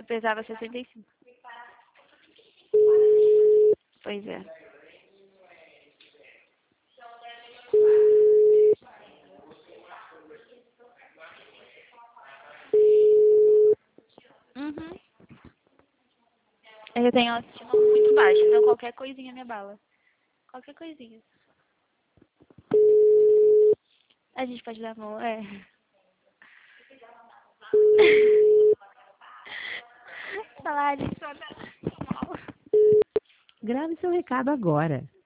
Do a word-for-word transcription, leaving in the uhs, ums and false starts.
pesava sessenta e cinco. Pois é. Uhum. Eu tenho autoestima muito baixa, então qualquer coisinha me abala. Qualquer coisinha. A gente pode dar mão, é. Falar de só mal. Grave seu recado agora.